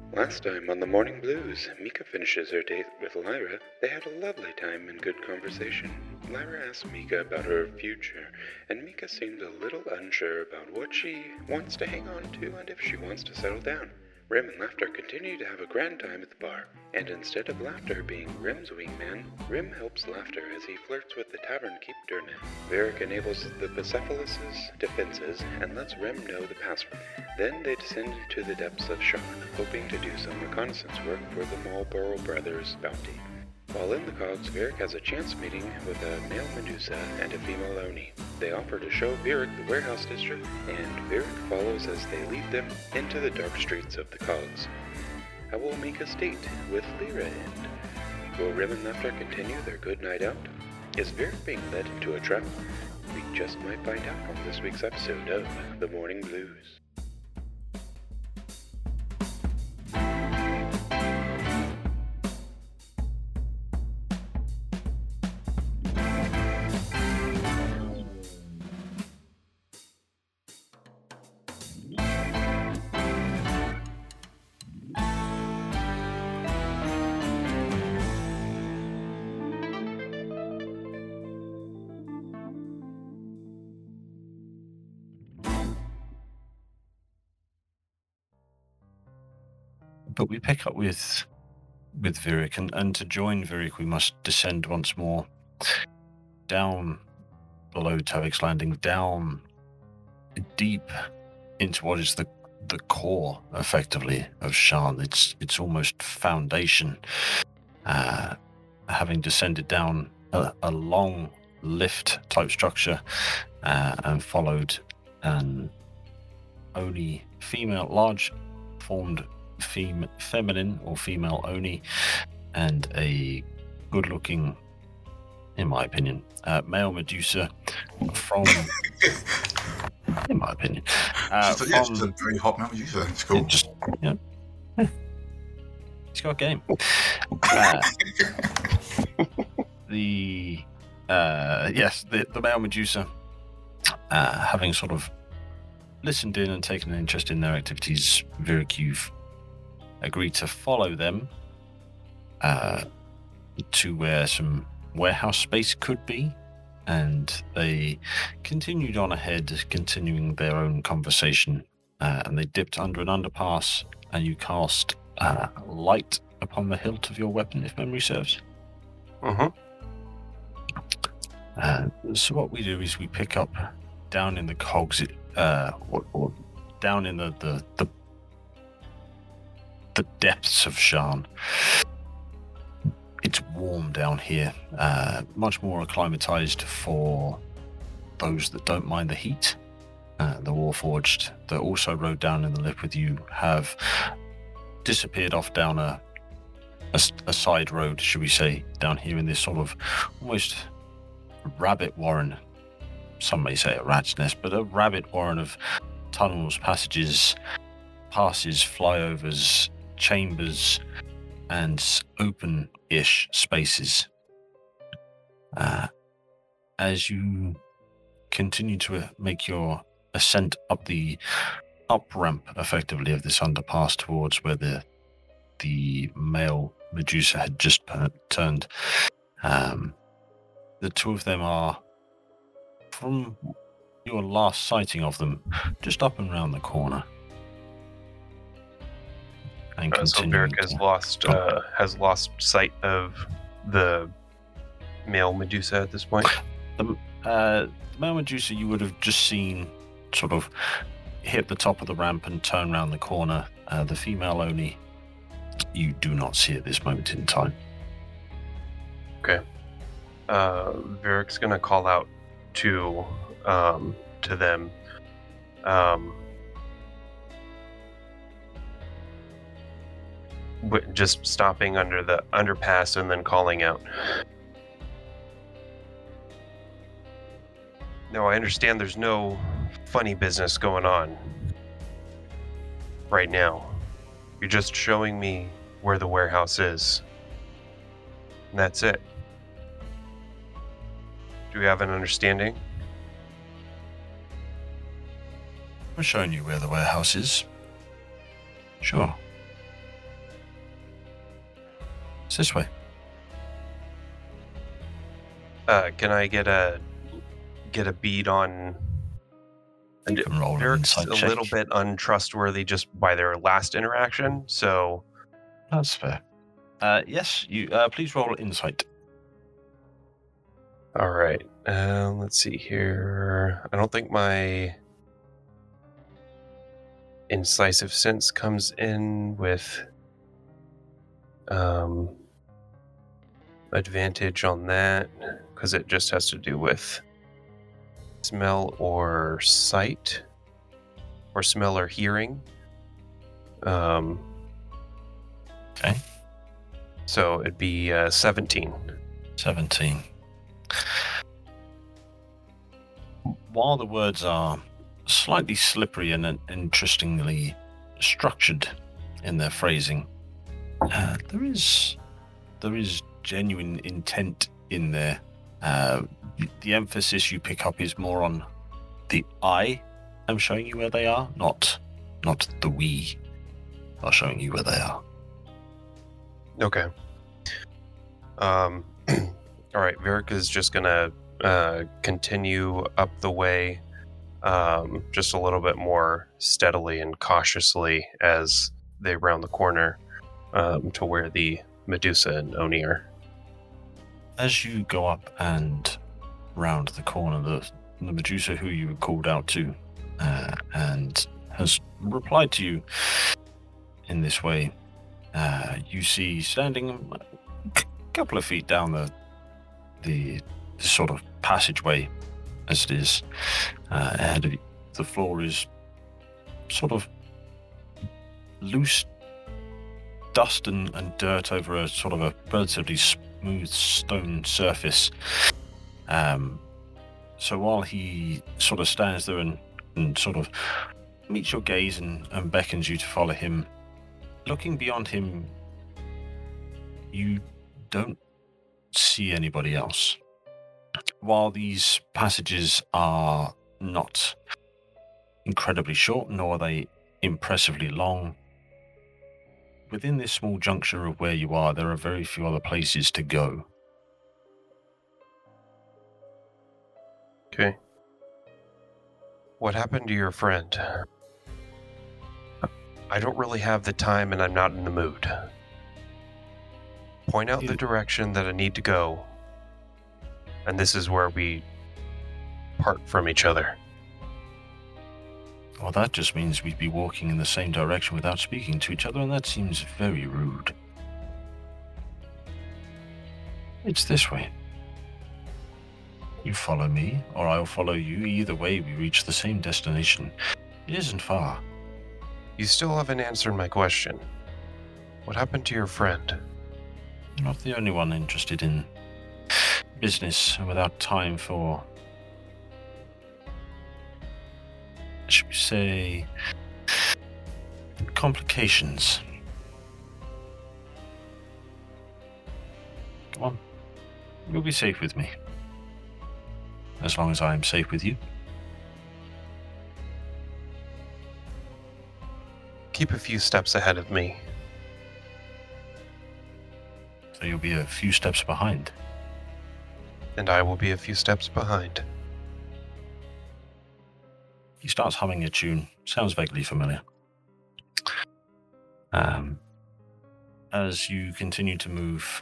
Last time on the Morning Blues, Mika finishes her date with Lyra. They had a lovely time and good conversation. Lyra asked Mika about her future, and Mika seemed a little unsure about what she wants to hang on to and if she wants to settle down. Rim and Laughter continue to have a grand time at the bar, and instead of Laughter being Rim's wingman, Rim helps Laughter as he flirts with the tavern keeper. Varric enables the Bucephalus' defenses and lets Rim know the password. Then they descend into the depths of Sean, hoping to do some reconnaissance work for the Marlborough Brothers' bounty. While in the cogs, Varric has a chance meeting with a male Medusa and a female Oni. They offer to show Varric the warehouse district, and Varric follows as they lead them into the dark streets of the cogs. How will Mika's date with Lyra end? Will Rim and Laughter continue their good night out? Is Varric being led into a trap? We just might find out on this week's episode of The Morning Blues. But we pick up with Varric, and to join Varric we must descend once more down below Tavik's Landing, down deep into what is the core, effectively, of Sharn. It's almost foundation. Having descended down a long lift type structure and followed an Oni female, large formed feminine or female Oni, and a good-looking, in my opinion, male Medusa from, in my opinion, she's a very hot male Medusa. It's cool. He's got a game. The male Medusa, having sort of listened in and taken an interest in their activities, Varric, you've agreed to follow them to where some warehouse space could be, and they continued on ahead, continuing their own conversation, and they dipped under an underpass, and you cast light upon the hilt of your weapon, if memory serves. So what we do is we pick up down in the cogs, or down in the depths of Sharn. It's warm down here, much more acclimatized for those that don't mind the heat. The Warforged that also rode down in the lift with you have disappeared off down a side road, should we say, down here in this sort of almost rabbit warren. Some may say a rat's nest, but a rabbit warren of tunnels, passages, passes, flyovers, chambers, and open-ish spaces. As you continue to make your ascent up the up-ramp, effectively, of this underpass towards where the male Medusa had just turned, the two of them are, from your last sighting of them, just up and round the corner. And so Varric has lost sight of the male Medusa at this point. The male Medusa you would have just seen sort of hit the top of the ramp and turn around the corner. The female Oni you do not see at this moment in time. Okay. Varric's gonna call out to them. Just stopping under the underpass and then calling out. Now, I understand there's no funny business going on right now. You're just showing me where the warehouse is. And that's it. Do we have an understanding? I'm showing you where the warehouse is. Sure. this way. Can I get a bead on? You can roll an Eric's insight a check. little bit untrustworthy just by their last interaction, so That's fair. Yes, you please roll insight. all right. Let's see here. I don't think my incisive sense comes in with advantage on that because it just has to do with smell or sight, or smell or hearing. Okay. So it'd be 17. 17. While the words are slightly slippery and interestingly structured in their phrasing, there is genuine intent in there. The emphasis you pick up is more on the I am showing you where they are, not the we are showing you where they are. Okay. All right. Varric is just gonna continue up the way, just a little bit more steadily and cautiously as they round the corner to where the Medusa and Oni are. As you go up and round the corner, the Medusa who you were called out to and has replied to you in this way, you see standing a couple of feet down the sort of passageway as it is ahead of you. The floor is sort of loose dust and dirt over a sort of a relatively smooth stone surface. So while he sort of stands there and sort of meets your gaze and beckons you to follow him, looking beyond him, you don't see anybody else. While these passages are not incredibly short, nor are they impressively long, within this small juncture of where you are, there are very few other places to go. Okay. What happened to your friend? I don't really have the time and I'm not in the mood. Point out the direction that I need to go, and this is where we part from each other. Well, that just means we'd be walking in the same direction without speaking to each other, and that seems very rude. It's this way. You follow me, or I'll follow you. Either way, we reach the same destination. It isn't far. You still haven't answered my question. What happened to your friend? You're not the only one interested in business without time for, should we say, complications. Come on. You'll be safe with me. As long as I am safe with you. Keep a few steps ahead of me. So you'll be a few steps behind. And I will be a few steps behind. He starts humming a tune. Sounds vaguely familiar. As you continue to move,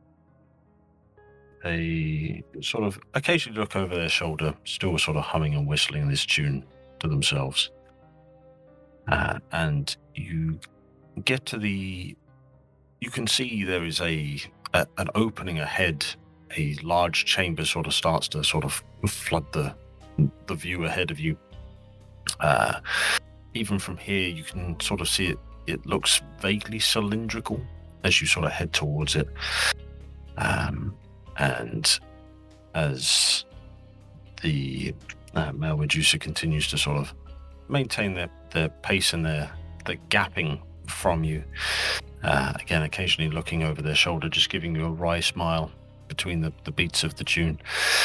they sort of occasionally look over their shoulder, still sort of humming and whistling this tune to themselves. And you get to you can see there is an opening ahead. A large chamber sort of starts to sort of flood the view ahead of you. Even from here, you can sort of see it. It looks vaguely cylindrical as you sort of head towards it. And as the male Medusa continues to sort of maintain their pace and their gapping from you, again, occasionally looking over their shoulder, just giving you a wry smile between the beats of the tune.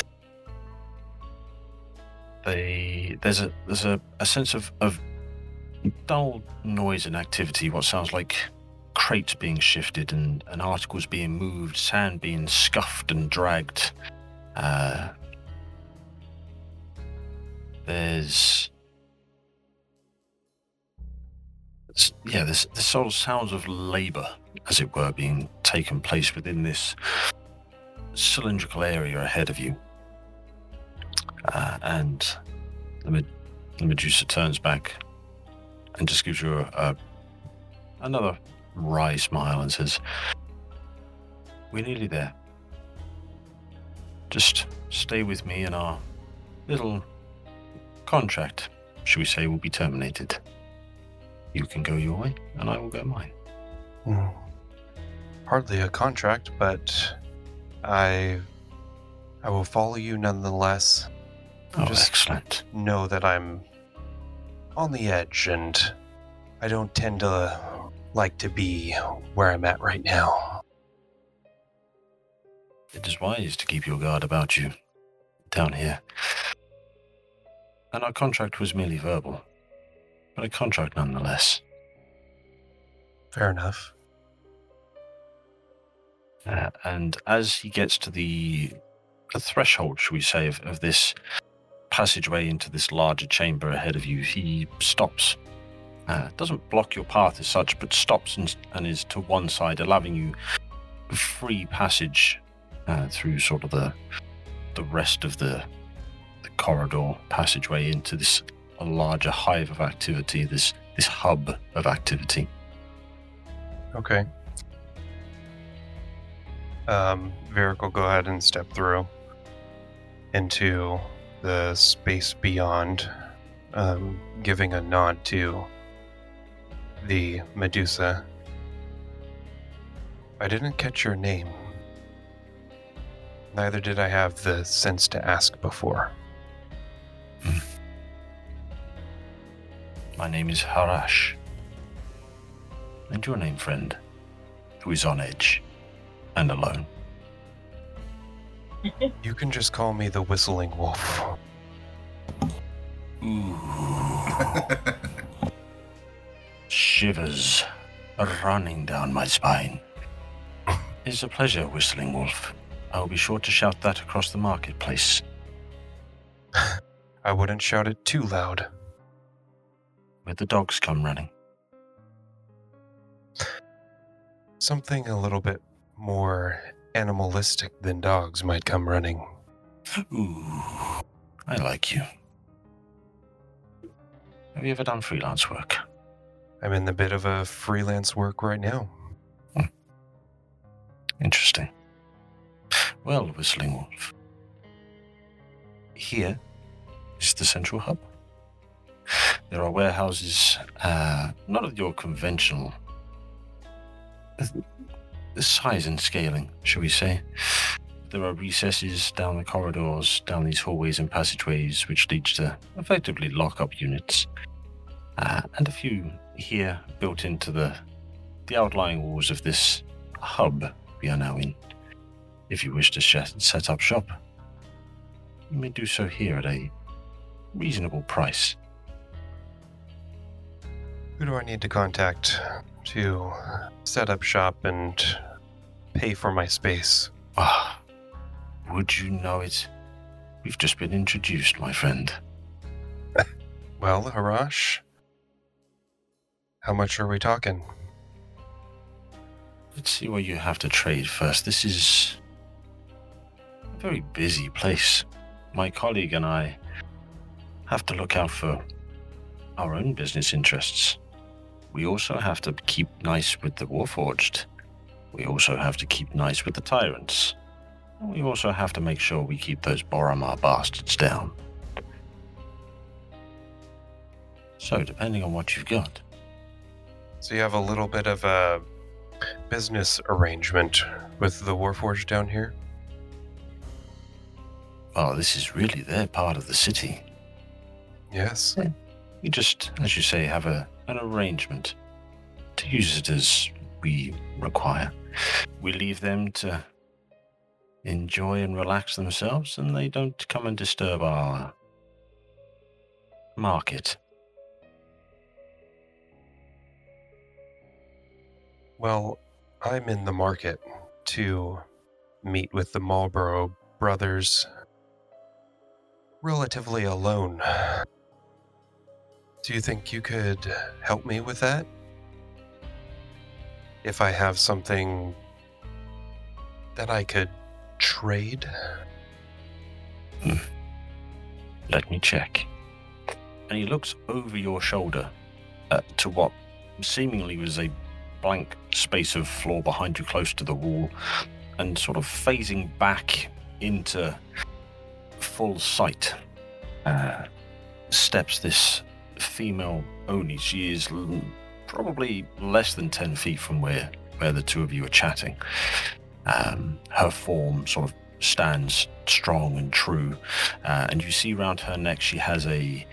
There's a sense of dull noise and activity, what sounds like crates being shifted and articles being moved, sand being scuffed and dragged. There's sort of sounds of labour, as it were, being taken place within this cylindrical area ahead of you. And the Medusa turns back and just gives you another wry smile and says, "We're nearly there. Just stay with me and our little contract, shall we say, will be terminated. You can go your way, and I will go mine." Hardly a contract, but I will follow you nonetheless. Oh, Just excellent. know that I'm on the edge, and I don't tend to like to be where I'm at right now. It is wise to keep your guard about you down here. And our contract was merely verbal, but a contract nonetheless. Fair enough. And as he gets to the threshold, shall we say, of this passageway into this larger chamber ahead of you, he stops. Doesn't block your path as such, but stops and is to one side, allowing you free passage through sort of the rest of the corridor passageway into this larger hive of activity, this hub of activity. Okay. Varric will go ahead and step through into the space beyond, giving a nod to the Medusa. I didn't catch your name. Neither did I have the sense to ask before. My name is Harash. And your name, friend, who is on edge and alone? You can just call me the Whistling Wolf. Ooh. Shivers are running down my spine. It's a pleasure, Whistling Wolf. I'll be sure to shout that across the marketplace. I wouldn't shout it too loud. Where the dogs come running. Something a little bit more animalistic than dogs might come running. Ooh, I like you. Have you ever done freelance work? I'm in the bit of a freelance work right now. Interesting. Well, Whistling Wolf, here is the central hub. There are warehouses, not of your conventional size and scaling, shall we say. There are recesses down the corridors, down these hallways and passageways, which lead to effectively lock-up units, and a few here built into the outlying walls of this hub we are now in. If you wish to set up shop, you may do so here at a reasonable price. Who do I need to contact to set up shop and pay for my space? Ah, would you know it? We've just been introduced, my friend. Well, Harash, how much are we talking? Let's see what you have to trade first. This is a very busy place. My colleague and I have to look out for our own business interests. We also have to keep nice with the Warforged. We also have to keep nice with the Tyrants. And we also have to make sure we keep those Boromar bastards down. So, depending on what you've got. So you have a little bit of a business arrangement with the Warforged down here? Oh, this is really their part of the city. Yes. We just, as you say, have an arrangement to use it as we require. We leave them to enjoy and relax themselves, and they don't come and disturb our market. Well, I'm in the market to meet with the Marlborough brothers relatively alone. Do you think you could help me with that? If I have something that I could trade? Let me check. And he looks over your shoulder to what seemingly was a blank space of floor behind you close to the wall, and sort of phasing back into full sight steps this female Oni. She is probably less than 10 feet from where the two of you are chatting. Her form sort of stands strong and true, and you see around her neck she has a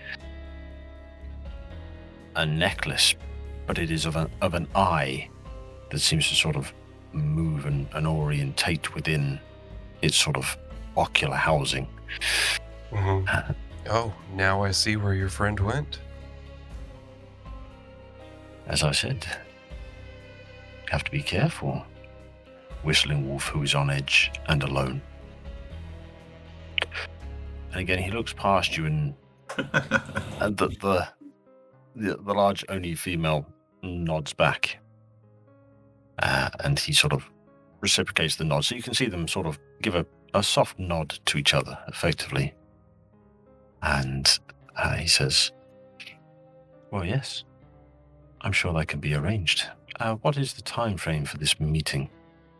necklace, but it is of an eye that seems to sort of move and orientate within its sort of ocular housing. Mm-hmm. Oh, now I see where your friend went. As I said, you have to be careful. Whistling Wolf, who is on edge and alone. And again, he looks past you, and the large Oni female nods back, and he sort of reciprocates the nod. So you can see them sort of give a soft nod to each other, effectively. And he says, "Well, yes, I'm sure that can be arranged. What is the time frame for this meeting?"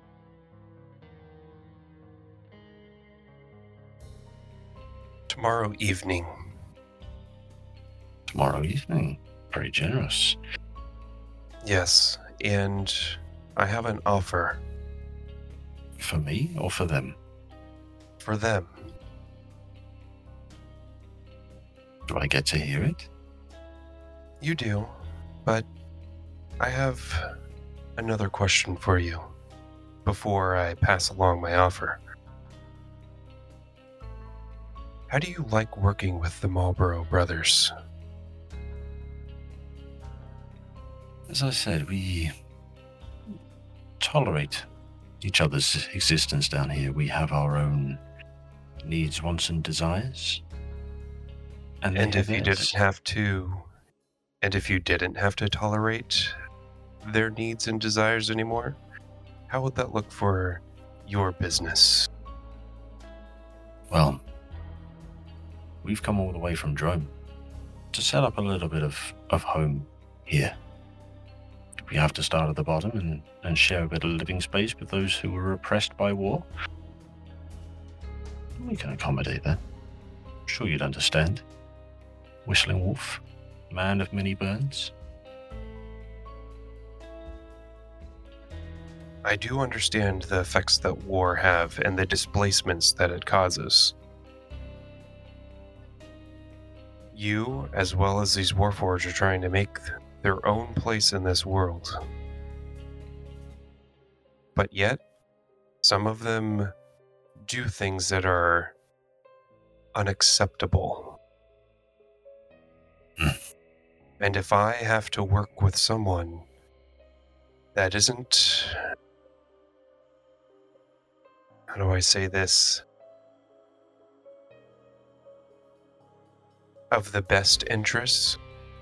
Tomorrow evening. Tomorrow evening? Very generous. Yes, and I have an offer. For me or for them? For them. Do I get to hear it? You do, but I have another question for you before I pass along my offer. How do you like working with the Marlborough brothers? As I said, we tolerate each other's existence down here. We have our own needs, wants, and desires. And if you didn't have to tolerate their needs and desires anymore, how would that look for your business? Well, we've come all the way from Drome to set up a little bit of home here. We have to start at the bottom and share a bit of living space with those who were oppressed by war. We can accommodate that. I'm sure you'd understand. Whistling Wolf, man of many burns. I do understand the effects that war have and the displacements that it causes. You, as well as these Warforged, are trying to make their own place in this world. But yet, some of them do things that are unacceptable. And if I have to work with someone that isn't... How do I say this? Of the best interests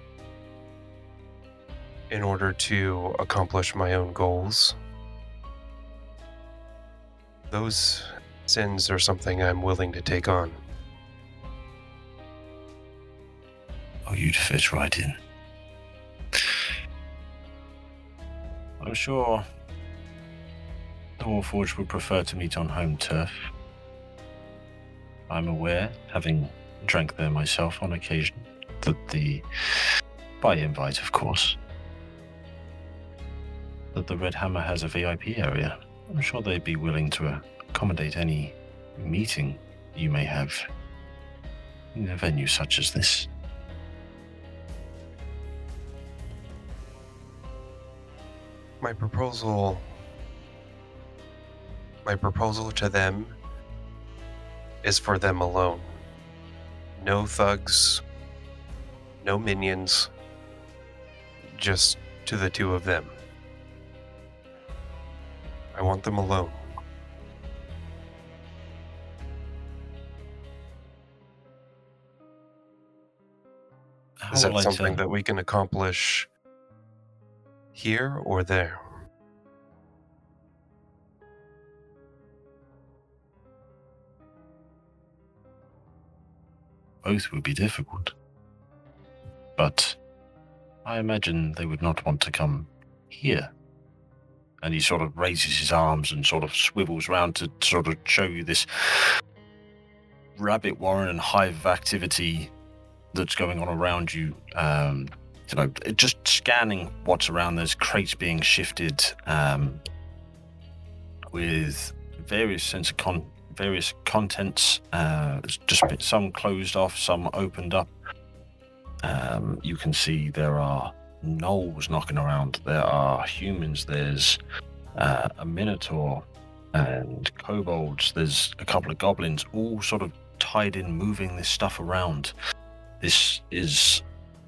in order to accomplish my own goals, those sins are something I'm willing to take on. Oh, you'd fit right in. I'm sure the Warforged would prefer to meet on home turf. I'm aware, having drank there myself on occasion, that by invite of course, that the Red Hammer has a VIP area. I'm sure they'd be willing to accommodate any meeting you may have in a venue such as this. My proposal to them is for them alone. No thugs, no minions, just to the two of them. I want them alone. Is that something that we can accomplish here or there? Both would be difficult. But I imagine they would not want to come here. And he sort of raises his arms and sort of swivels around to sort of show you this rabbit warren and hive of activity that's going on around you. Just scanning what's around. There's crates being shifted with various various contents. Just some closed off, some opened up. You can see there are gnolls knocking around. There are humans. There's a minotaur and kobolds. There's a couple of goblins, all sort of tied in, moving this stuff around. This is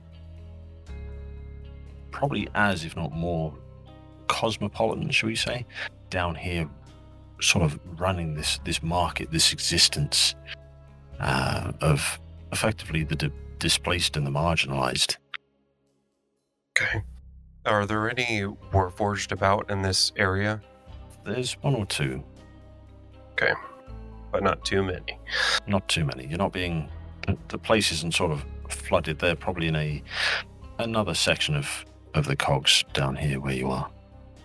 probably as, if not more, cosmopolitan, shall we say, down here, sort of running this market, this existence of effectively the displaced and the marginalized. Okay. Are there any Warforged about in this area? There's one or two. Okay. But not too many. Not too many. You're not being... The place isn't sort of flooded. They're probably in another section of the cogs down here where you are.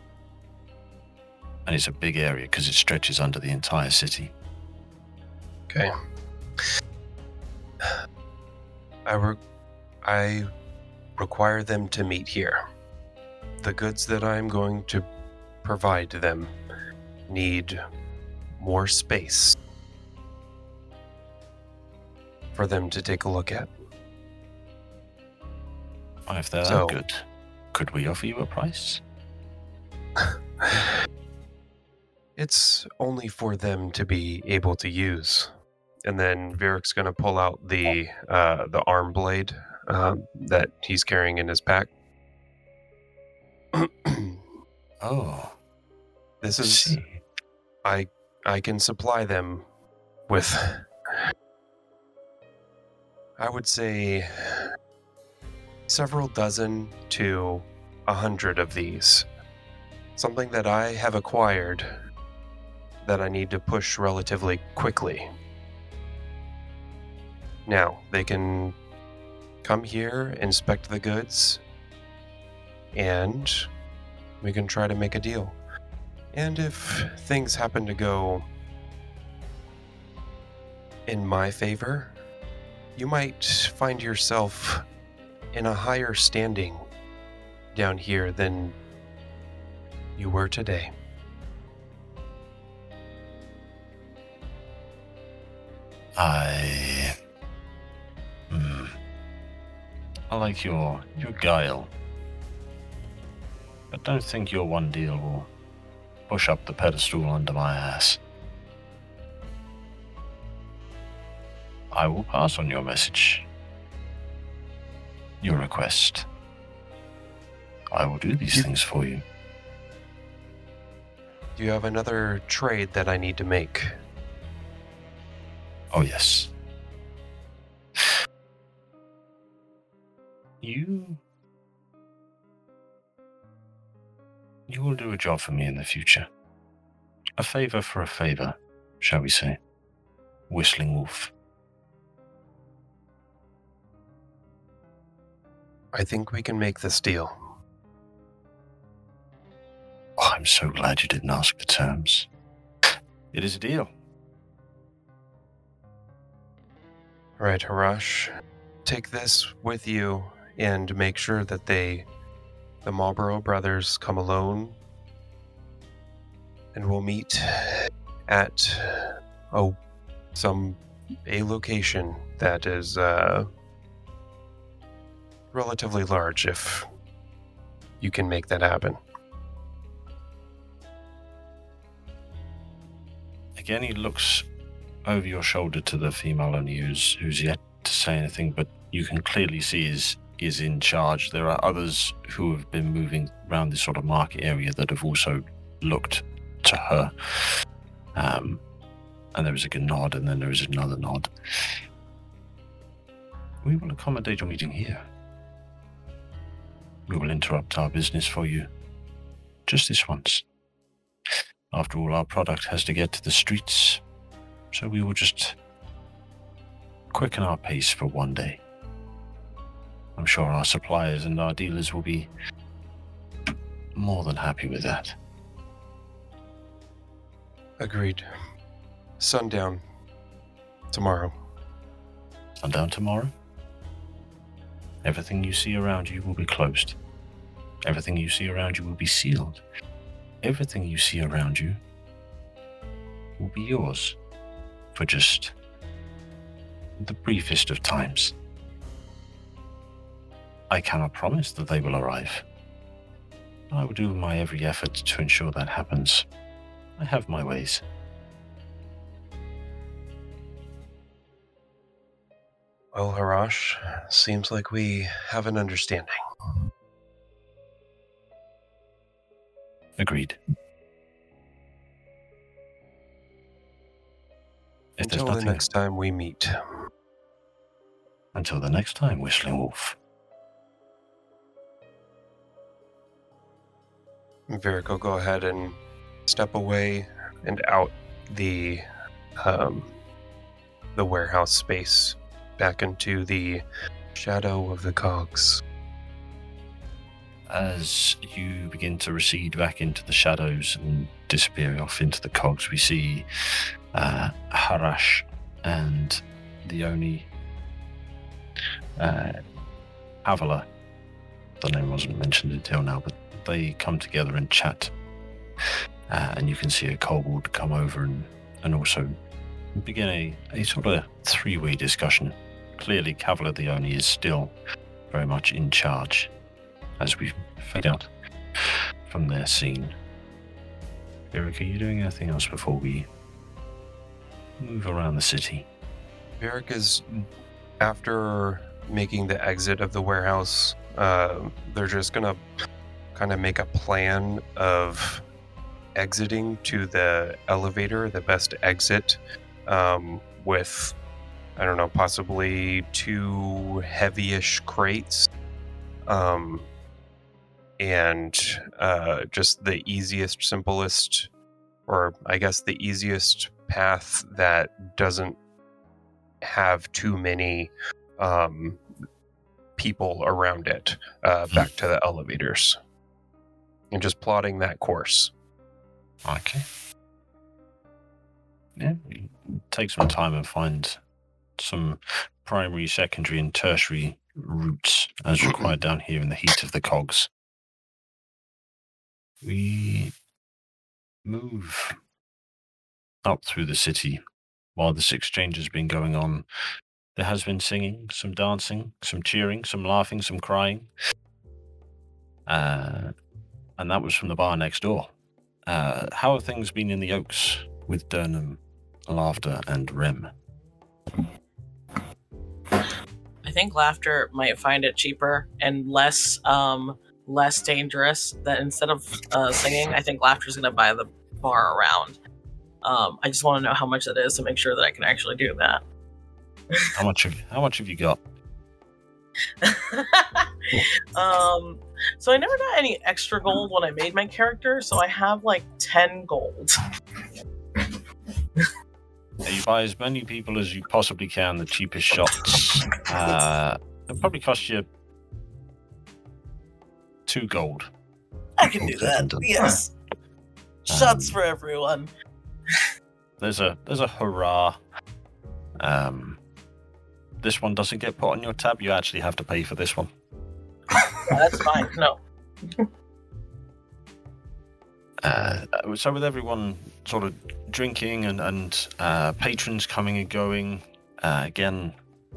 And it's a big area because it stretches under the entire city. Okay. I require them to meet here. The goods that I'm going to provide them need more space for them to take a look at. If they're that good, could we offer you a price? It's only for them to be able to use. And then Varric's going to pull out the arm blade that he's carrying in his pack. Oh. This is... I can supply them with... I would say several dozen to 100 of these. Something that I have acquired that I need to push relatively quickly. Now, they can come here, inspect the goods, and we can try to make a deal. And if things happen to go in my favor, you might find yourself in a higher standing down here than you were today. I like your guile, but don't think your one deal will push up the pedestal under my ass. I will pass on your message, your request. I will do these things for you. Do you have another trade that I need to make? Oh, yes. You will do a job for me in the future. A favor for a favor, shall we say. Whistling Wolf. I think we can make this deal. Oh, I'm so glad you didn't ask the terms. It is a deal. All right, Harash. Take this with you and make sure that the Marlborough brothers come alone. And we'll meet at a location that is relatively large, if you can make that happen. Again, he looks over your shoulder to the female only who's yet to say anything, but you can clearly see is in charge. There are others who have been moving around this sort of market area that have also looked to her. And there was a nod, and then there was another nod. We will accommodate your meeting here. We will interrupt our business for you. Just this once. After all, our product has to get to the streets, so we will just quicken our pace for one day. I'm sure our suppliers and our dealers will be more than happy with that. Agreed. Sundown. Tomorrow. Sundown tomorrow? Everything you see around you will be closed. Everything you see around you will be sealed. Everything you see around you will be yours for just the briefest of times. I cannot promise that they will arrive. I will do my every effort to ensure that happens. I have my ways. Well, Harash, seems like we have an understanding. Agreed. Until the next time we meet. Until the next time, Whistling Wolf. Varric will go ahead and step away and out the warehouse space, back into the shadow of the cogs. As you begin to recede back into the shadows and disappear off into the cogs, we see Harash and the Oni Avala. The name wasn't mentioned until now, but they come together and chat. And you can see a kobold come over and also begin a sort of three-way discussion. Clearly, Kavala the Oni is still very much in charge as we fade out from their scene. Varric, are you doing anything else before we move around the city? Varric is, after making the exit of the warehouse, they're just gonna kind of make a plan of exiting to the elevator, the best exit, with, I don't know, possibly 2 heavy-ish crates, and just the easiest, simplest, or I guess the easiest path that doesn't have too many people around it, back to the elevators. And just plotting that course. Okay. Yeah, take some time and find some primary, secondary, and tertiary routes as required down here in the heat of the cogs. We move up through the city while this exchange has been going on. There has been singing, some dancing, some cheering, some laughing, some crying. And that was from the bar next door. How have things been in the Oaks with Durnham, Laughter, and Rem? I think Laughter might find it cheaper and less dangerous. That instead of singing, I think Laughter's going to buy the bar around. I just want to know how much that is to make sure that I can actually do that. How much have you got? So I never got any extra gold when I made my character, so I have like 10 gold. You buy as many people as you possibly can, the cheapest shots. It'll probably cost you 2 gold. I can do that, yes. Shots for everyone. There's a hurrah. This one doesn't get put on your tab. You actually have to pay for this one. That's fine. No. So with everyone sort of drinking and patrons coming and going, again,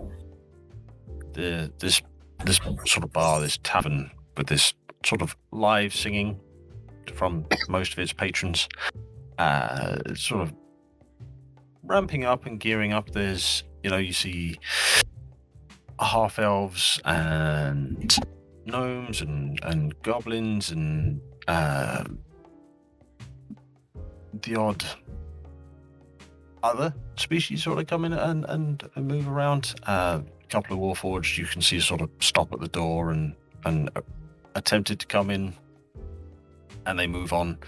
this sort of bar, this tavern with this sort of live singing from most of its patrons, sort of ramping up and gearing up. There's, you see half elves and gnomes and goblins and the odd other species sort of come in and move around. A couple of Warforged you can see sort of stop at the door and attempted to come in, and they move on.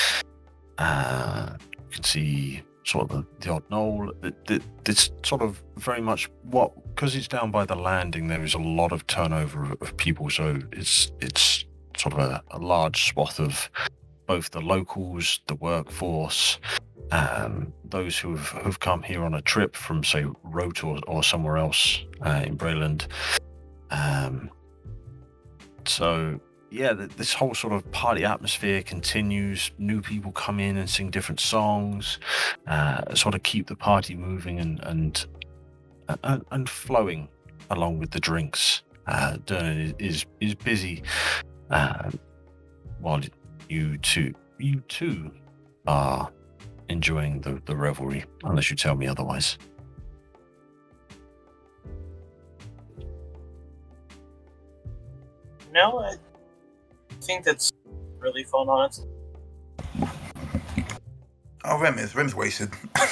You can see sort of the odd knoll. It's sort of very much because it's down by the landing. There is a lot of turnover of people, so it's sort of a large swath of both the locals, the workforce, those who have come here on a trip from, say, Rote or somewhere else in Brayland. So, yeah, this whole sort of party atmosphere continues. New people come in and sing different songs, sort of keep the party moving and flowing along with the drinks. Dernan is busy while you two are enjoying the revelry, unless you tell me otherwise. No, I think that's really fun, honestly. Oh, Rem's wasted.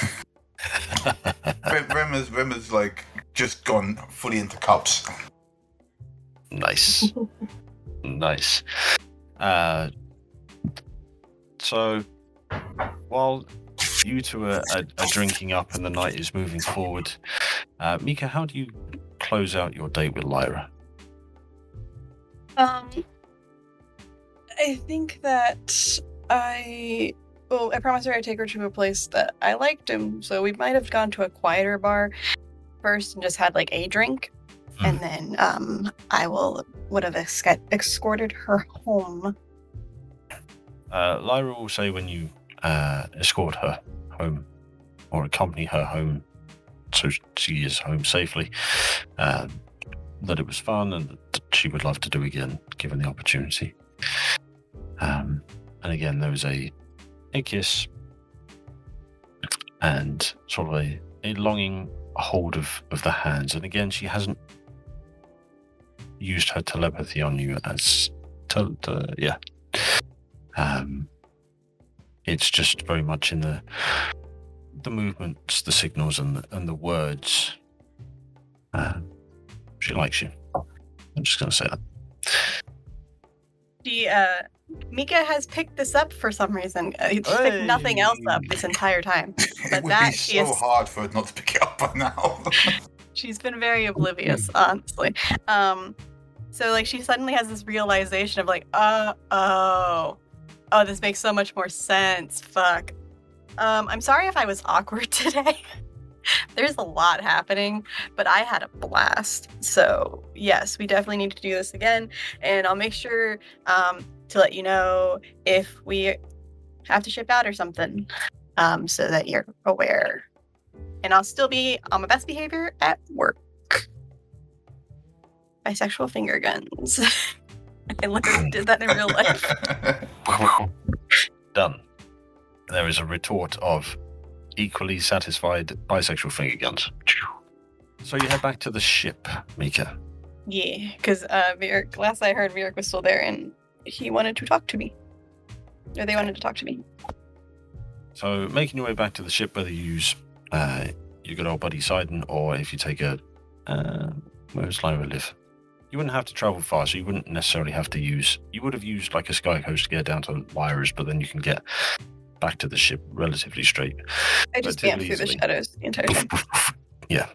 Rem is like just gone fully into cups. Nice. Nice. So, while you two are drinking up and the night is moving forward, Mika, how do you close out your date with Lyra? I think that I promised her I'd take her to a place that I liked, and so we might have gone to a quieter bar first and just had like a drink, and then I would have escorted her home. Lyra will say when you escort her home or accompany her home so she is home safely, that it was fun and that she would love to do again given the opportunity. And again, there was a kiss and sort of a longing hold of the hands. And again, she hasn't used her telepathy on you as it's just very much in the movements, the signals, and the words. She likes you. I'm just going to say that. Mika has picked this up for some reason. He's picked nothing else up this entire time. But it would be so hard for her not to pick it up by now. She's been very oblivious, honestly. So like she suddenly has this realization of like, oh, this makes so much more sense. Fuck. I'm sorry if I was awkward today. There's a lot happening, but I had a blast. So yes, we definitely need to do this again, and I'll make sure to let you know if we have to ship out or something, so that you're aware. And I'll still be on my best behavior at work. Bisexual finger guns. I literally did that in real life. Done. There is a retort of equally satisfied bisexual finger guns. So you head back to the ship, Mika. Yeah, because last I heard, Virik was still there and he wanted to talk to me. Or they wanted to talk to me. So making your way back to the ship, whether you use your good old buddy Sidon, or if you take where does Lyra live? You wouldn't have to travel far, so you wouldn't necessarily have to use... You would have used like a sky coast to get down to Lyra's, but then you can get back to the ship relatively straight. I just danced through the shadows the entire time. Yeah.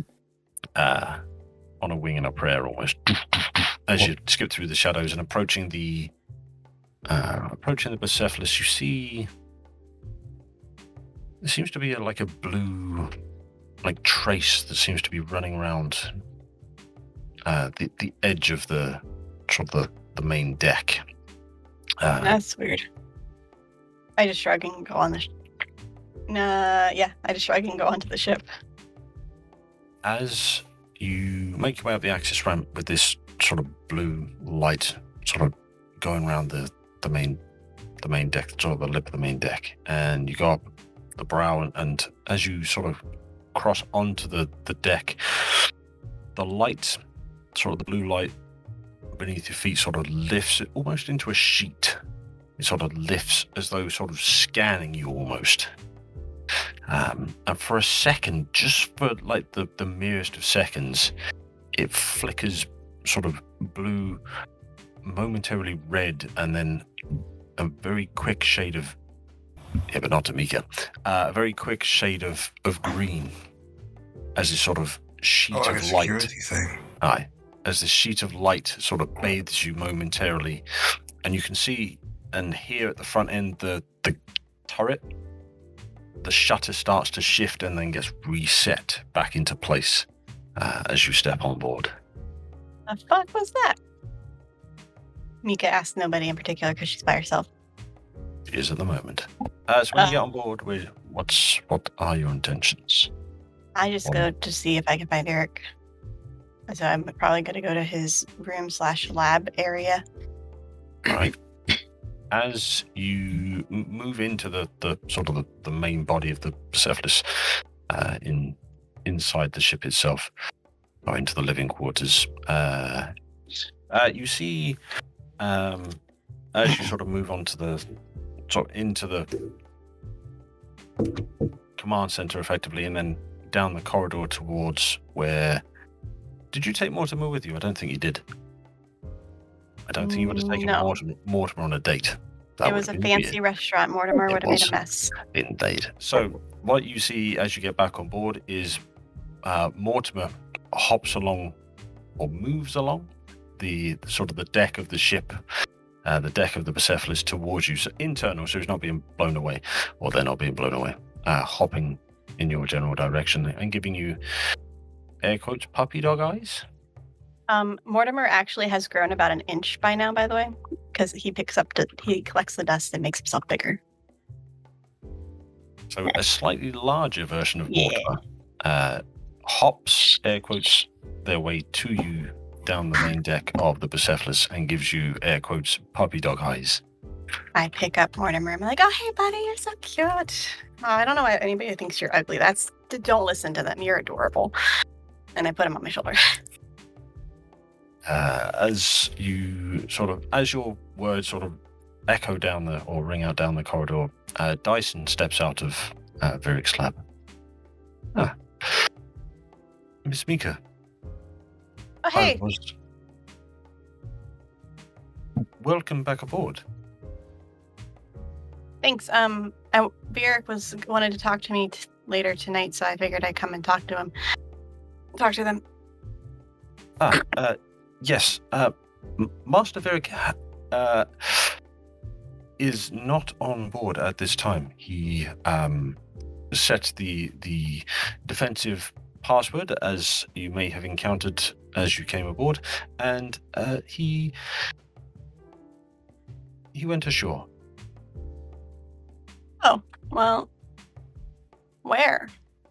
On a wing and a prayer almost. As you skip through the shadows and approaching the Bucephalus, you see there seems to be a blue trace that seems to be running around the edge of the main deck. That's weird. I just shrug and go on the I just shrug and go onto the ship. As you make your way up the access ramp with this sort of blue light sort of going around the main deck, sort of the lip of the main deck, and you go up the brow, and as you sort of cross onto the deck, the light, sort of the blue light beneath your feet sort of lifts it almost into a sheet It sort of lifts as though sort of scanning you almost. And for a second, just for like the merest of seconds, it flickers sort of blue, momentarily red, and then a very quick shade of, yeah, but not to Mika, a very quick shade of green as this sort of sheet like of a light. security thing. Aye, as this sheet of light sort of bathes you momentarily, and you can see and hear at the front end the turret. The shutter starts to shift and then gets reset back into place as you step on board. The fuck was that? Mika asked nobody in particular because she's by herself. It is at the moment. So when you get on board, what are your intentions? I just go to see if I can find Eric. So I'm probably going to go to his room/lab area. All right. As you move into the sort of the main body of the Persepolis, inside the ship itself, or into the living quarters, you see, as you sort of move on to into the command center effectively, and then down the corridor towards where. Did you take Mortimer with you? I don't think you did. I don't think you would have taken No. Mortimer on a date. That It was a would have been fancy restaurant. Mortimer It would have made was. a mess. weird. Indeed. So what you see as you get back on board is Mortimer hops along or moves along the sort of the deck of the ship, the deck of the Persepolis towards you. So internal, so he's not being blown away, or they're not being blown away. Hopping in your general direction and giving you air quotes puppy dog eyes. Mortimer actually has grown about an inch by now, by the way, because he collects the dust and makes himself bigger. So a slightly larger version of Yeah. Mortimer hops, air quotes, their way to you down the main deck of the Persepolis and gives you, air quotes, puppy dog eyes. I pick up Mortimer. I'm like, oh, hey, buddy, you're so cute. Oh, I don't know why anybody thinks you're ugly. Don't listen to them. You're adorable. And I put him on my shoulder. As your words sort of echo down or ring out down the corridor, Dyson steps out of Viric's lab. Miss Mika. Oh, hey. Welcome back aboard. Thanks. Vieric wanted to talk to me later tonight, so I figured I'd come and talk to him. Talk to them. Yes. Master Vieric is not on board at this time. He set the defensive password, as you may have encountered as you came aboard, and he went ashore. Oh, well, where?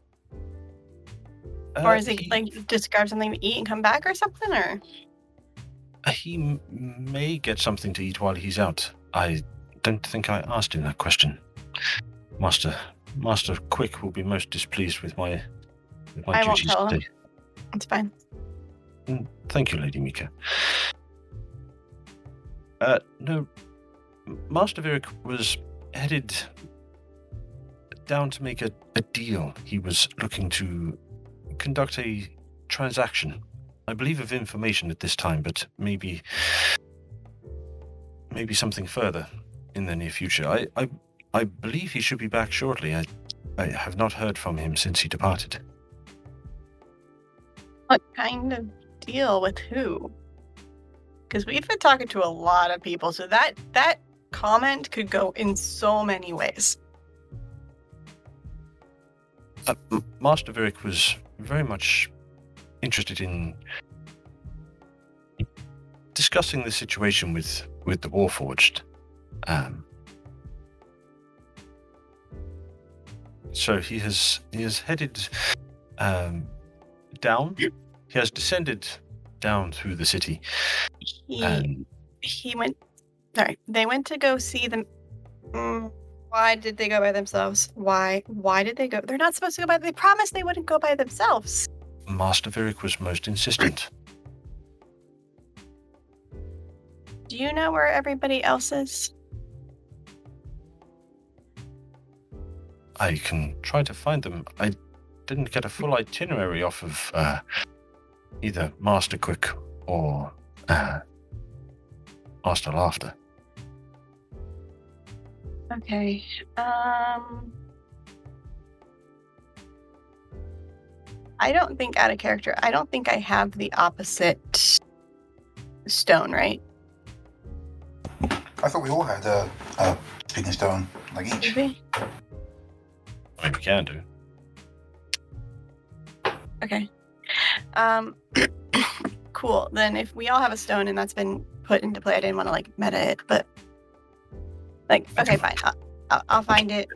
Or is he just grab something to eat and come back or something? Or he may get something to eat while he's out. I don't think I asked him that question. Master Quick will be most displeased with my I won't duties tell him. today. It's fine. Thank you, Lady Mika. No, Master Vieric was headed down to make a deal. He was looking to conduct a transaction, I believe, of information at this time, but maybe something further in the near future. I believe he should be back shortly. I have not heard from him since he departed. What kind of deal with who? Because we've been talking to a lot of people, so that comment could go in so many ways. Master Vieric was very much interested in discussing the situation with the Warforged. So he has headed down. He has descended down through the city. He went. Sorry, they went to go see them. Why did they go by themselves? Why did they go? They're not supposed to go by. They promised they wouldn't go by themselves. Master Vieric was most insistent. Do you know where everybody else is? I can try to find them. I didn't get a full itinerary off of either Master Quick or Master Laughter. Okay. I don't think out of character. I don't think I have the opposite stone, right? I thought we all had a speaking stone, like each. Maybe? I mean, we can do. Okay. Cool. Then if we all have a stone and that's been put into play, I didn't want to like meta it, but like, okay, fine. I'll find it.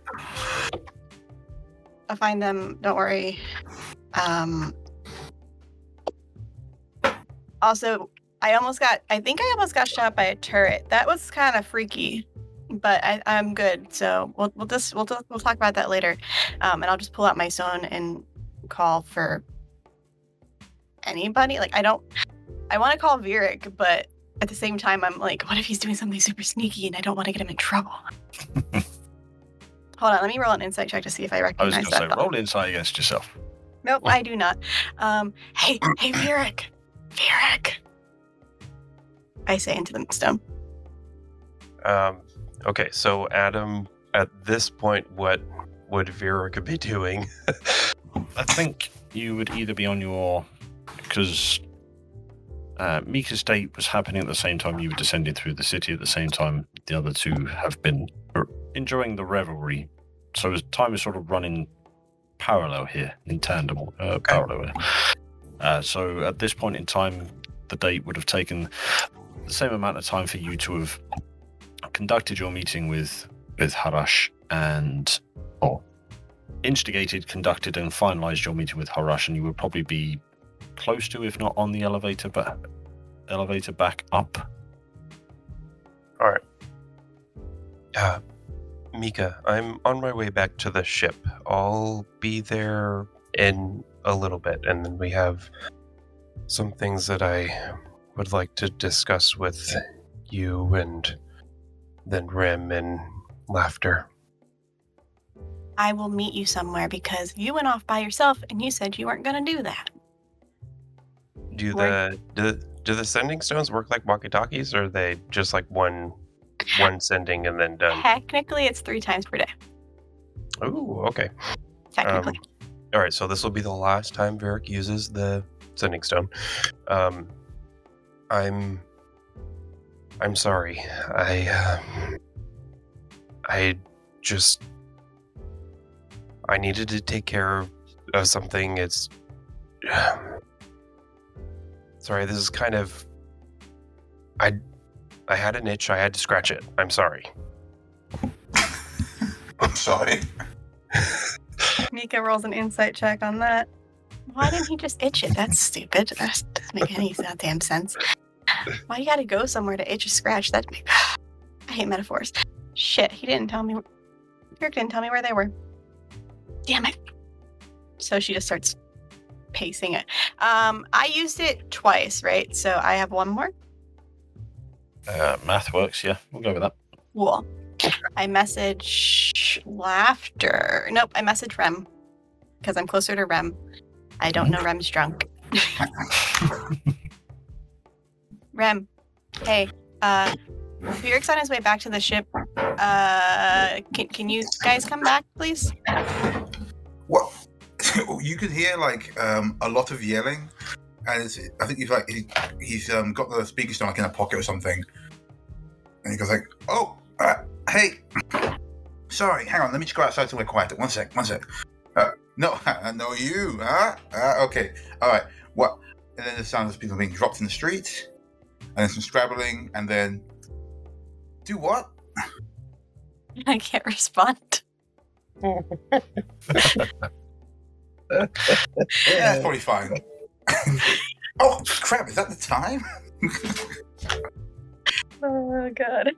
I'll find them. Don't worry. Also, I think I almost got shot by a turret. That was kind of freaky, but I'm good. So we'll talk about that later. And I'll just pull out my stone and call for anybody. Like, I want to call Vieric, but at the same time, I'm like, what if he's doing something super sneaky and I don't want to get him in trouble? Hold on, let me roll an insight check to see if I I was recognize going to that. say, roll insight against yourself. Nope, I do not. Hey, Vieric. Vieric. I say into the stone. Okay, so Adam, at this point, what would Vieric be doing? I think you would either be on your... Because Mika's date was happening at the same time you were descending through the city at the same time the other two have been enjoying the revelry. So time is sort of running parallel here, in tandem, parallel here. So at this point in time, the date would have taken the same amount of time for you to have conducted your meeting with Harash and, or instigated, conducted, and finalized your meeting with Harash, and you would probably be close to, if not on the elevator, but elevator back up. All right. Mika, I'm on my way back to the ship. I'll be there in a little bit, and then we have some things that I would like to discuss with you and then Rem and Laughter. I will meet you somewhere because you went off by yourself and you said you weren't going to do that. Do the sending stones work like walkie-talkies, or are they just like one sending and then done? Technically, it's 3 times per day. Oh, okay. Technically. All right, so this will be the last time Vieric uses the sending stone. I'm sorry. I needed to take care of something. It's sorry. This is kind of. I had an itch. I had to scratch it. I'm sorry. I'm sorry. Mika rolls an insight check on that. Why didn't he just itch it? That's stupid. That doesn't make any goddamn sense. Why you gotta go somewhere to itch a scratch? I hate metaphors. Shit, he didn't tell me. Vieric didn't tell me where they were. Damn it. So she just starts pacing it. I used it twice, right? So I have one more. Math works, yeah. We'll go with that. Cool. I message Laughter. Nope, I message Rem. Because I'm closer to Rem. I don't know Rem's drunk. Rem, hey, Vieric's on his way back to the ship. Can you guys come back, please? What? You could hear like a lot of yelling, and I think he's got the speaker stone like in a pocket or something, and he goes like, "Oh, hey, sorry, hang on, let me just go outside somewhere quiet. One sec. No, I know you, okay, all right. What?" And then the sound of people being dropped in the street, and then some scrabbling, and then do what? I can't respond. Yeah, that's probably fine. Oh crap! Is that the time? Oh god.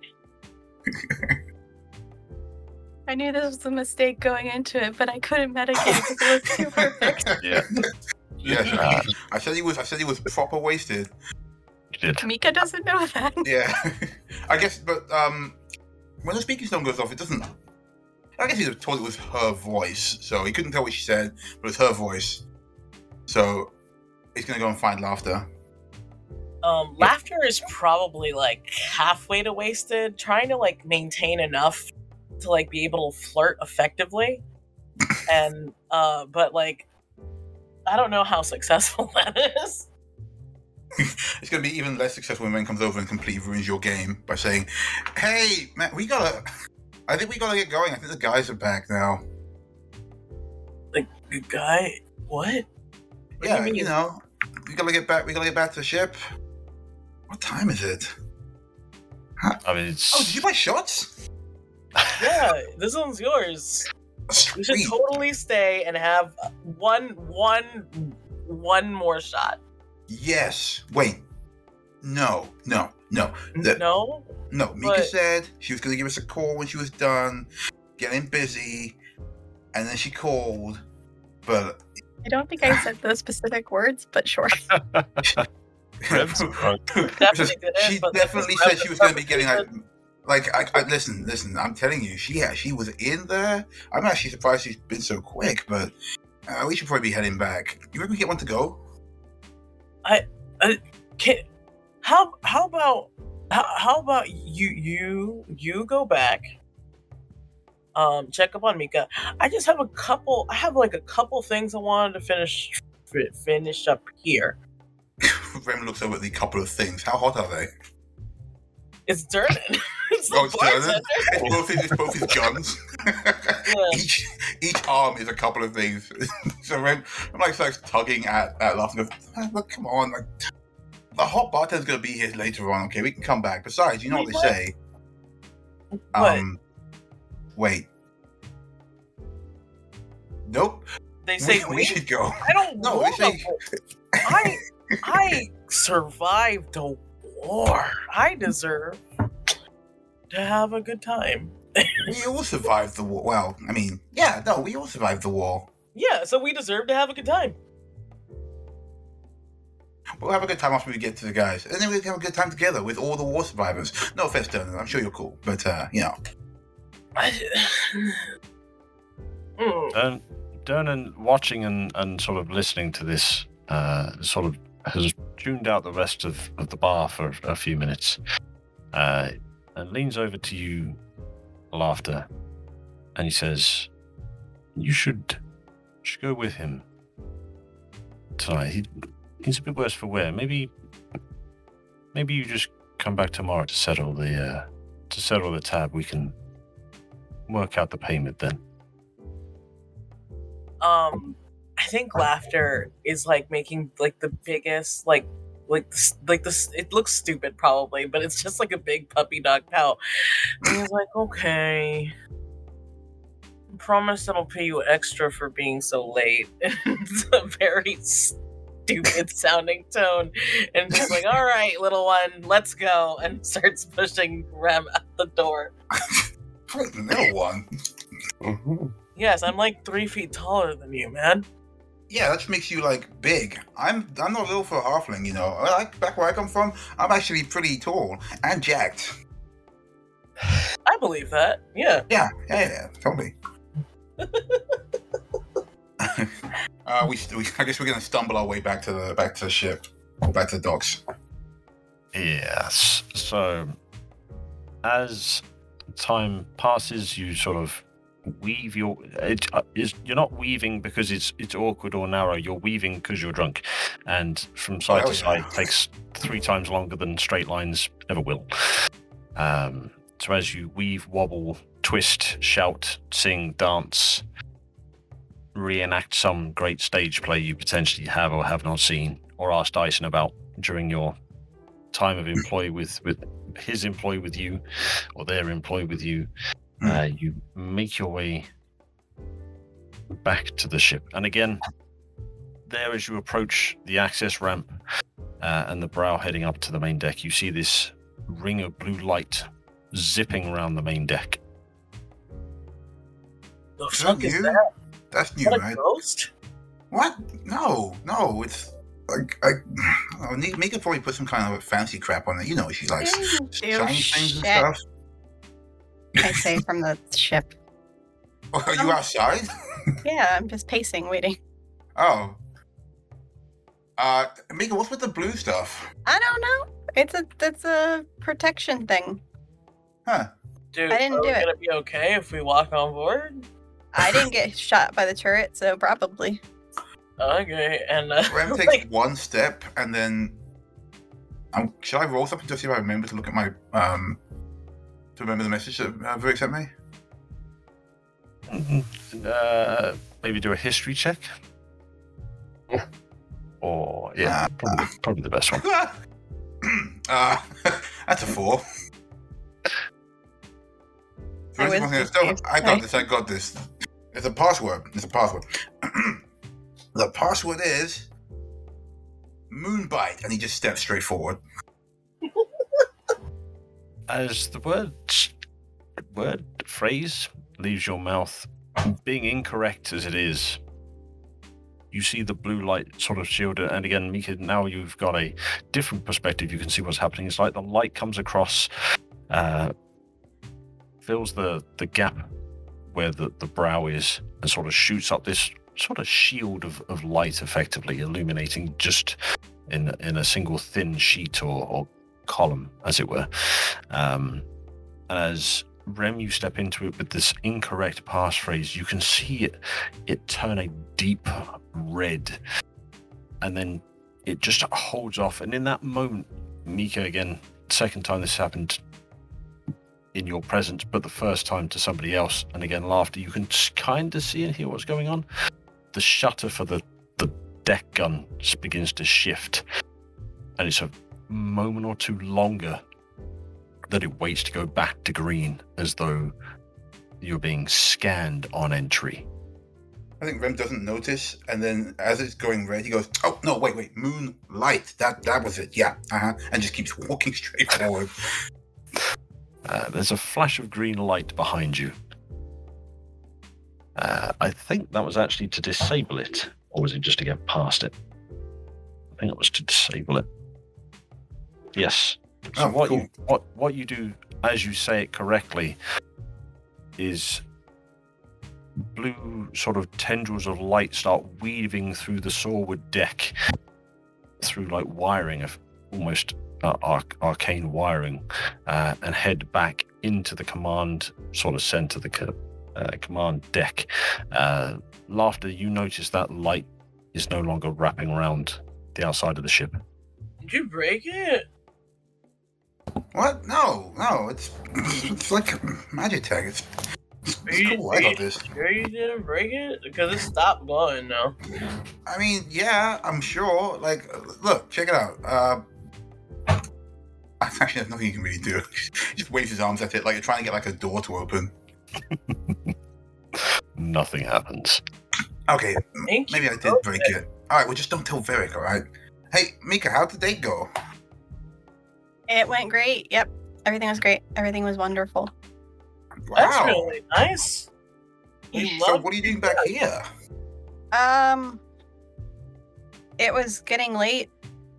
I knew this was a mistake going into it, but I couldn't medicate because it was too perfect. Yeah. Yeah, I said he was proper wasted. You did. Mika doesn't know that. Yeah, I guess. But when the speaking stone goes off, it doesn't I guess he told it with her voice, so he couldn't tell what she said, but it's her voice. So he's gonna go and find Laughter. Laughter is probably like halfway to wasted, trying to like maintain enough to like be able to flirt effectively. And but like I don't know how successful that is. It's gonna be even less successful when man comes over and completely ruins your game by saying, "Hey, man, I think we gotta get going. I think the guys are back now." Like the guy, what? What do Yeah, you mean? you know, we gotta get back. We gotta get back to the ship. What time is it? I mean, it's. Oh, did you buy shots? Yeah, this one's yours. We should Sweet. totally stay and have one more shot. Yes. Wait. No. The- No, No. Mika But- said she was gonna give us a call when she was done getting busy, and then she called. But I don't think I said those specific words, but sure. Rev's drunk. Definitely didn't, she but definitely this is said she was going to be getting conversation. I listen. I'm telling you, she was in there. I'm actually surprised she's been so quick, but we should probably be heading back. You reckon we get one to go? How about you go back, check up on Mika. I have like a couple things I wanted to finish up here. Rem looks over at the couple of things. How hot are they? It's Durnan. It's Oh, the it's Durnan? bartender. It's both his guns. Each arm is a couple of things. So Rem like starts tugging at Laughter and goes, look, come on, like the hot bartender's gonna be here later on. Okay, we can come back. Besides, you know what they say. What? Wait. Nope. They say we should go. I don't No, want they say I survived a war. I deserve to have a good time. we all survived the war. Well, I mean, yeah, no, we all survived the war. Yeah, so we deserve to have a good time. We'll have a good time after we get to the guys, and then we'll have a good time together with all the war survivors. No offense, Durnan, I'm sure you're cool, but you know. Durnan, watching and sort of listening to this, sort of has tuned out the rest of the bar for a few minutes, and leans over to you, Laughter, and he says, "You should go with him tonight. He's a bit worse for wear. Maybe you just come back tomorrow to settle the tab. We can work out the payment then." I think Laughter is like making like the biggest like this. It looks stupid probably, but it's just like a big puppy dog pout. And he's like, okay, I promise I'll pay you extra for being so late. It's a very stupid sounding tone, and just like, all right, little one, let's go, and starts pushing Rem out the door. The little one. Mm-hmm. Yes, I'm like 3 feet taller than you, man. Yeah, that just makes you like big. I'm not little for a halfling, you know. Like back where I come from, I'm actually pretty tall and jacked. I believe that. Yeah. Yeah, totally. I guess we're gonna stumble our way back to the ship, or back to the docks. Yes. So, as time passes, you sort of weave you're not weaving because it's awkward or narrow. You're weaving because you're drunk, and from side to side takes 3 times longer than straight lines ever will. So as you weave, wobble, twist, shout, sing, dance, reenact some great stage play you potentially have or have not seen or asked Dyson about during your time of employ with his employ with you or their employ with you, you make your way back to the ship. And again, there as you approach the access ramp and the brow heading up to the main deck, you see this ring of blue light zipping around the main deck. The Is fuck that is new? that? That's Is new, that a right? ghost? What? No, it's like Mika probably put some kind of fancy crap on it. You know, she likes shiny things and stuff. I say from the ship. Oh, are you outside? Yeah, I'm just pacing, waiting. Oh. Mika, what's with the blue stuff? I don't know. It's a protection thing. Huh. Dude, I didn't are do we it. gonna be okay if we walk on board? I didn't get shot by the turret, so probably. Okay, and Rem takes one step and then. Should I roll something to see if I remember to look at my to remember the message that Vic sent me? Maybe do a history check. Or yeah, probably the best one. That's a 4. I was I got this. It's a password. The password is Moonbite, and he just steps straight forward. As the word phrase leaves your mouth, being incorrect as it is, you see the blue light sort of shield it. And again, Mika, now you've got a different perspective. You can see what's happening. It's like the light comes across, fills the gap where the brow is, and sort of shoots up this sort of shield of light, effectively illuminating just in a single thin sheet or column, as it were. And as Rem, you step into it with this incorrect passphrase, you can see it turn a deep red, and then it just holds off. And in that moment, Mika, again, second time this happened in your presence, but the first time to somebody else, and again, laughter, you can kind of see and hear what's going on. The shutter for the deck gun just begins to shift, and it's a moment or two longer that it waits to go back to green, as though you're being scanned on entry. I think Rem doesn't notice, and then as it's going red, he goes, "Oh no, wait, moonlight. That was it. Yeah, and just keeps walking straight forward." There's a flash of green light behind you. I think that was actually to disable it, or was it just to get past it? I think it was to disable it. Yes. So cool. what you do, as you say it correctly, is blue sort of tendrils of light start weaving through the Sawwood deck, through like wiring of almost arcane wiring, and head back into the command sort of center, the command deck. Laughter, you notice that light is no longer wrapping around the outside of the ship. Did you break it? What? No, it's like Magitech. It's cool. I got this. Sure you didn't break it? Because it stopped going now. I mean, yeah, I'm sure. Like, look, check it out. Actually, there's nothing you can really do. He just waves his arms at it, like you're trying to get like a door to open. Nothing happens. Okay, maybe I did break it. All right, well, just don't tell Varric, all right? Hey, Mika, how'd the date go? It went great. Yep. Everything was great. Everything was wonderful. Wow. That's really nice. So what are you doing back here? It was getting late.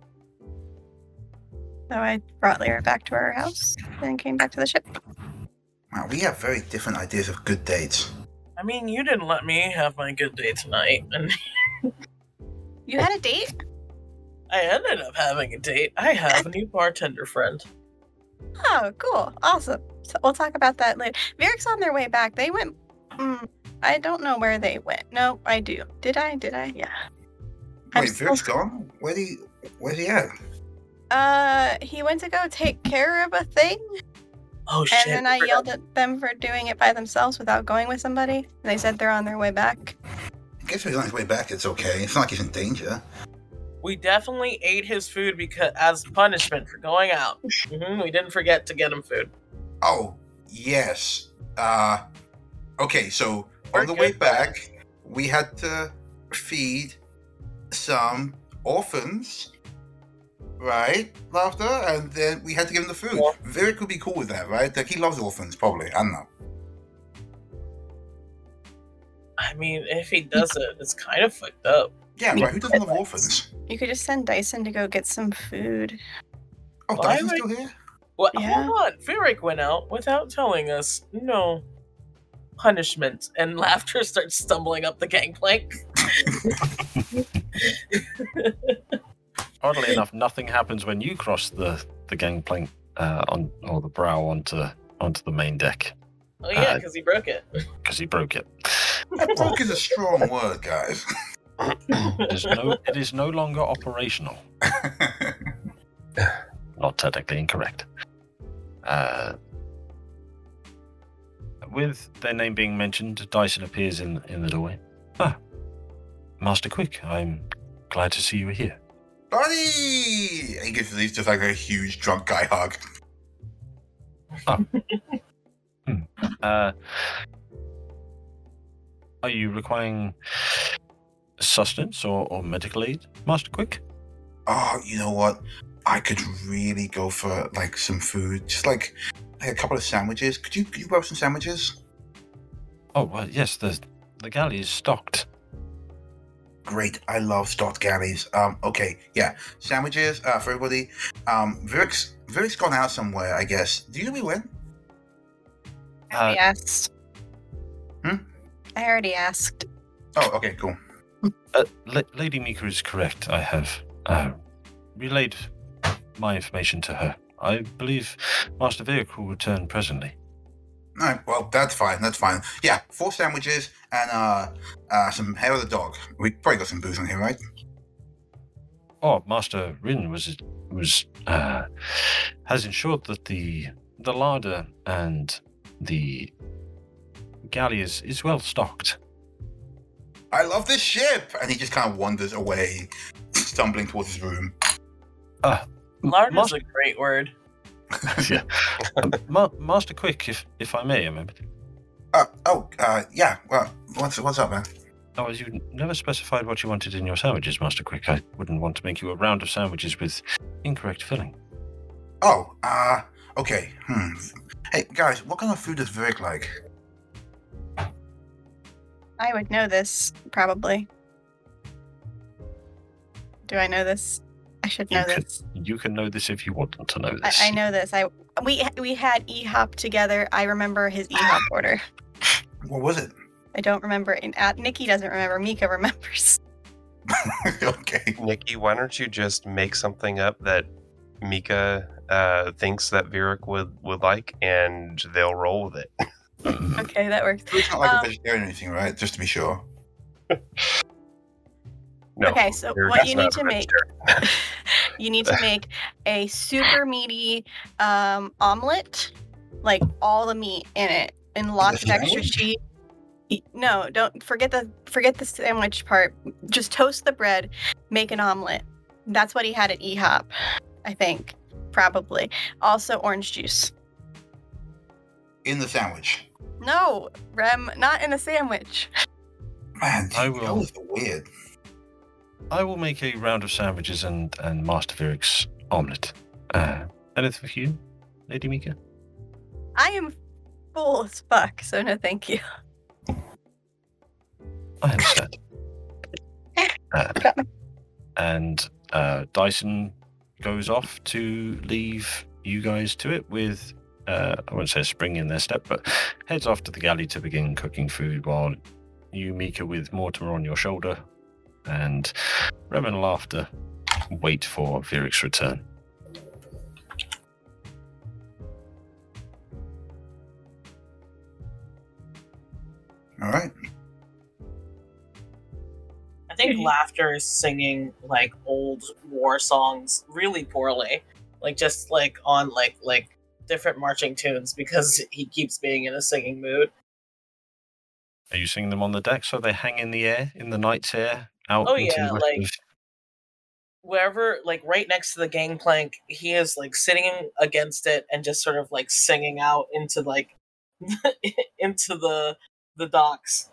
So I brought Lyra back to her house and came back to the ship. Wow, we have very different ideas of good dates. I mean, you didn't let me have my good day tonight, and You had a date? I ended up having a date. I have a new bartender friend. Oh, cool. Awesome. So we'll talk about that later. Varric's on their way back. They went... I don't know where they went. No, I do. Did I? Yeah. Wait, Varric's gone? Where's he at? He went to go take care of a thing. Oh, shit. And then I yelled at them for doing it by themselves without going with somebody. And they said they're on their way back. I guess if he's on his way back, it's okay. It's not like he's in danger. We definitely ate his food because as punishment for going out. We didn't forget to get him food. Oh, yes. Okay, so on the way back, we had to feed some orphans, right? Laughter, and then we had to give him the food. Yeah. Varric would be cool with that, right? Like, he loves orphans, probably. I don't know. I mean, if he does it, it's kind of fucked up. Yeah, right. Who doesn't love orphans? You could just send Dyson to go get some food. Oh, Why Dyson's would- still here? Well, Yeah. hold on. Varric went out without telling us. No. punishment, and Laughter starts stumbling up the gangplank. Oddly enough, nothing happens when you cross the gangplank or the brow onto the main deck Oh yeah, because he broke it. because he broke it. Broke is a strong word, guys. It is no longer operational. Not technically incorrect. With their name being mentioned, Dyson appears in the doorway. Ah, Master Quick, I'm glad to see you here. Buddy! And he gives these just like a huge drunk guy hug. Are you requiring sustenance or medical aid, Master Quick? Oh, you know what? I could really go for like some food, just like a couple of sandwiches. Could you grab some sandwiches? Oh, well, yes, the galley is stocked. Great, I love stocked galleys. Okay, yeah, sandwiches for everybody. Virik's gone out somewhere, I guess. Do you know we went? I already asked. Hmm? I already asked. Oh, okay, cool. Lady Mika is correct. I have relayed my information to her. I believe Master Virik will return presently. All right, well, that's fine. Yeah, 4 sandwiches and some hair of the dog. We probably got some booze in here, right? Oh, Master Rin has ensured that the larder and the galley is well stocked. I love this ship! And he just kind of wanders away, stumbling towards his room. Larder's a great word. Yeah. Master Quick, if I may, Yeah. Well, what's up, man? Oh, as you never specified what you wanted in your sandwiches, Master Quick. I wouldn't want to make you a round of sandwiches with incorrect filling. Oh, okay. Hey, guys, what kind of food does Virik like? I would know this, probably. Do I know this? I should know this. You can know this if you want to know this. I know this. We had EHOP together. I remember his EHOP order. What was it? I don't remember. Nikki doesn't remember. Mika remembers. Okay. Nikki, why don't you just make something up that Mika thinks that Virik would like, and they'll roll with it. Okay, that works. It's not like a vegetarian or anything, right? Just to be sure. No, Okay, so Virik's what you need not to a make, vegetarian. you need to make a super meaty omelet, like all the meat in it, and lots of extra cheese. No, don't forget the sandwich part. Just toast the bread, make an omelet. That's what he had at EHOP, I think, probably. Also, orange juice. In the sandwich. No, Rem, not in a sandwich. Man, I that will- was weird. I will make a round of sandwiches and Master Virik's omelette. Anything for you, Lady Mika? I am full as fuck, so no thank you. I understand. And Dyson goes off to leave you guys to it with, I won't say a spring in their step, but heads off to the galley to begin cooking food while you, Mika, with Mortimer on your shoulder, and Rem and Laughter wait for Virik's return. All right. I think Laughter is singing like old war songs really poorly, like just like on like different marching tunes because he keeps being in a singing mood. Are you singing them on the deck so they hang in the air, in the night's air, out Oh, into yeah, the rest like- of... Wherever, like right next to the gangplank, he is like sitting against it and just sort of like singing out into like into the docks.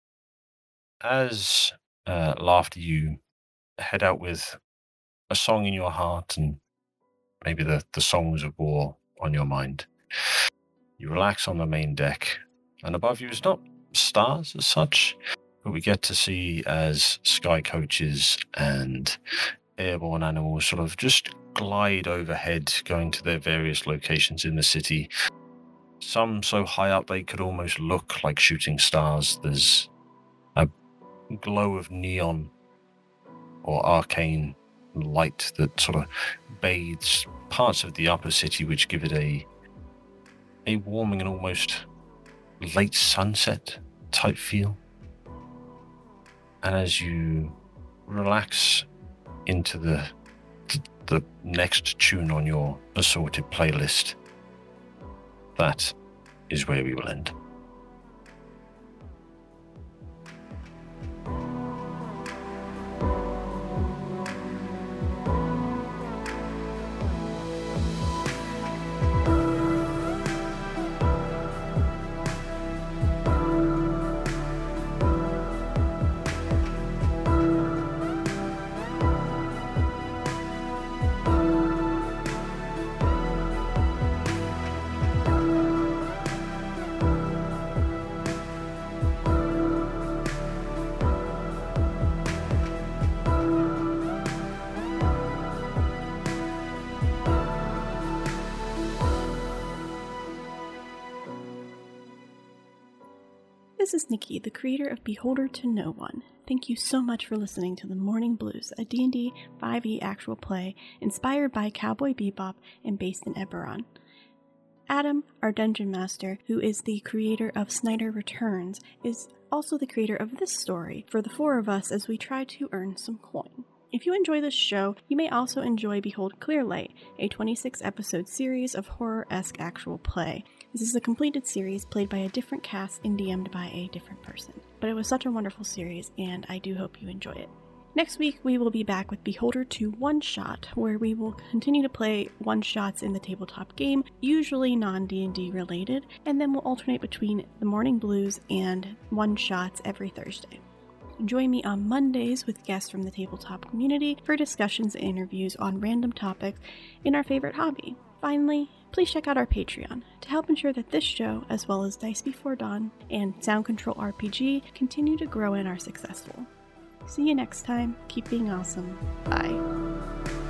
As Laughter, you head out with a song in your heart and maybe the songs of war on your mind. You relax on the main deck, and above you is not stars as such, but we get to see as sky coaches and airborne animals sort of just glide overhead, going to their various locations in the city, Some so high up they could almost look like shooting stars. There's a glow of neon or arcane light that sort of bathes parts of the upper city, which give it a warming and almost late sunset type feel. And as you relax into the next tune on your assorted playlist, that is where we will end. This is Nikki, the creator of Beholder to No One. Thank you so much for listening to The Morning Blues, a D&D 5e actual play inspired by Cowboy Bebop and based in Eberron. Adam, our dungeon master, who is the creator of Snyder Returns, is also the creator of this story for the four of us as we try to earn some coin. If you enjoy this show, you may also enjoy Behold Clearlight, a 26-episode series of horror-esque actual play. This is a completed series played by a different cast and DM'd by a different person. But it was such a wonderful series, and I do hope you enjoy it. Next week, we will be back with Beholder 2 One-Shot, where we will continue to play one-shots in the tabletop game, usually non-D&D related, and then we'll alternate between the Morning Blues and one-shots every Thursday. Join me on Mondays with guests from the tabletop community for discussions and interviews on random topics in our favorite hobby. Finally, please check out our Patreon to help ensure that this show, as well as Dice Before Dawn and Sound Control RPG, continue to grow and are successful. See you next time. Keep being awesome. Bye.